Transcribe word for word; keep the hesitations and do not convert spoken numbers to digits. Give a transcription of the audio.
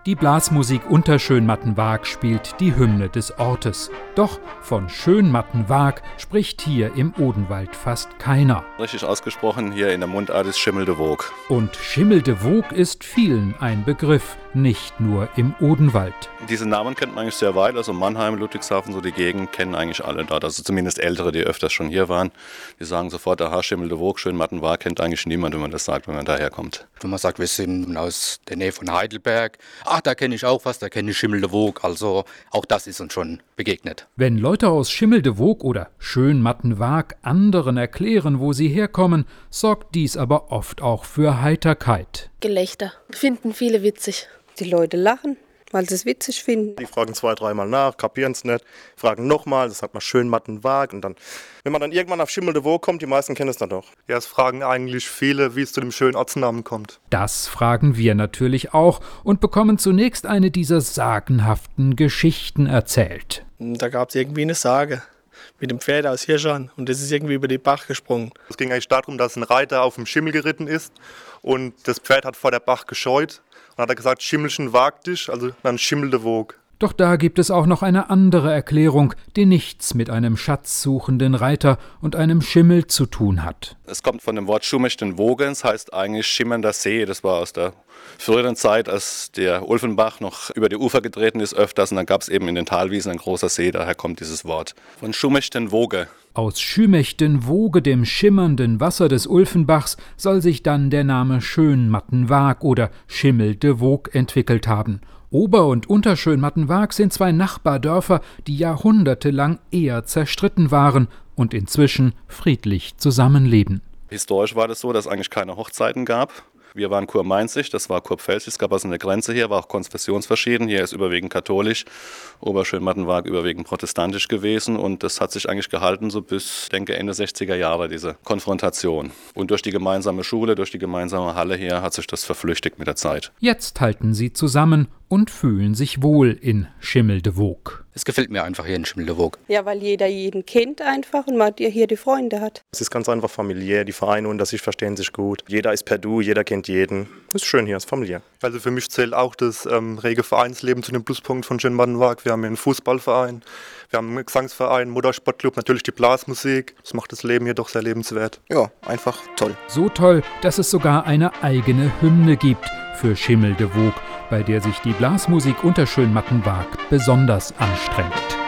Die Blasmusik unter Schönmattenwag spielt die Hymne des Ortes. Doch von Schönmattenwag spricht hier im Odenwald fast keiner. Richtig ausgesprochen hier in der Mundart ist Schimmel de Voog. Und Schimmel de Voog ist vielen ein Begriff, nicht nur im Odenwald. Diese Namen kennt man eigentlich sehr weit, also Mannheim, Ludwigshafen, so die Gegend kennen eigentlich alle dort. Also zumindest Ältere, die öfters schon hier waren, die sagen sofort, aha, Schimmel de Voog, Schönmattenwag, kennt eigentlich niemand, wenn man das sagt, wenn man daherkommt. Wenn man sagt, wir sind aus der Nähe von Heidelberg, ach, da kenne ich auch was, da kenne ich Schimmel de Voog, also auch das ist uns schon begegnet. Wenn Leute aus Schimmel de Voog oder Schönmattenwag anderen erklären, wo sie herkommen, sorgt dies aber oft auch für Heiterkeit. Gelächter finden viele witzig. Die Leute lachen, weil sie es witzig finden. Die fragen zwei, dreimal nach, kapieren es nicht, fragen nochmal, das sagt man Schönmattenwag. Und dann, wenn man dann irgendwann auf Schimmel de Voog kommt, die meisten kennen es dann doch. Ja, es fragen eigentlich viele, wie es zu dem schönen Ortsnamen kommt. Das fragen wir natürlich auch und bekommen zunächst eine dieser sagenhaften Geschichten erzählt. Da gab es irgendwie eine Sage mit dem Pferd aus Hirschhorn und das ist irgendwie über den Bach gesprungen. Es ging eigentlich darum, dass ein Reiter auf dem Schimmel geritten ist und das Pferd hat vor der Bach gescheut. Dann hat er gesagt, Schimmelchen wag dich, also dann Schimmel de Voog. Doch da gibt es auch noch eine andere Erklärung, die nichts mit einem schatzsuchenden Reiter und einem Schimmel zu tun hat. Es kommt von dem Wort Schummechten Wogens, heißt eigentlich schimmernder See. Das war aus der früheren Zeit, als der Ulfenbach noch über die Ufer getreten ist öfters. Und dann gab es eben in den Talwiesen ein großer See, daher kommt dieses Wort. Von Schummechten Woge. Aus Schümechten Woge, dem schimmernden Wasser des Ulfenbachs, soll sich dann der Name Schönmattenwag oder Schimmel de Voog entwickelt haben. Ober- und Unterschönmattenwag sind zwei Nachbardörfer, die jahrhundertelang eher zerstritten waren und inzwischen friedlich zusammenleben. Historisch war das so, dass es eigentlich keine Hochzeiten gab. Wir waren kurmainzig, das war kurpfälzig, es gab also eine Grenze hier, war auch konfessionsverschieden. Hier ist überwiegend katholisch, Oberschönmattenwag überwiegend protestantisch gewesen und das hat sich eigentlich gehalten so bis, ich denke, Ende sechziger Jahre, diese Konfrontation. Und durch die gemeinsame Schule, durch die gemeinsame Halle hier hat sich das verflüchtigt mit der Zeit. Jetzt halten sie zusammen und fühlen sich wohl in Schimmel de Voog. Es gefällt mir einfach hier in Schimmel de Voog. Ja, weil jeder jeden kennt einfach und man hier die Freunde hat. Es ist ganz einfach familiär, die Vereine unter sich verstehen sich gut. Jeder ist per Du, jeder kennt jeden. Das ist schön hier, ist familiär. Also für mich zählt auch das ähm, rege Vereinsleben zu dem Pluspunkt von Schönmattenwag. Wir haben hier einen Fußballverein, wir haben einen Gesangsverein, Motorsportclub, natürlich die Blasmusik. Das macht das Leben hier doch sehr lebenswert. Ja, einfach toll. So toll, dass es sogar eine eigene Hymne gibt für Schimmel de Voog, bei der sich die Blasmusik unter Schönmattenwag besonders anstrengt.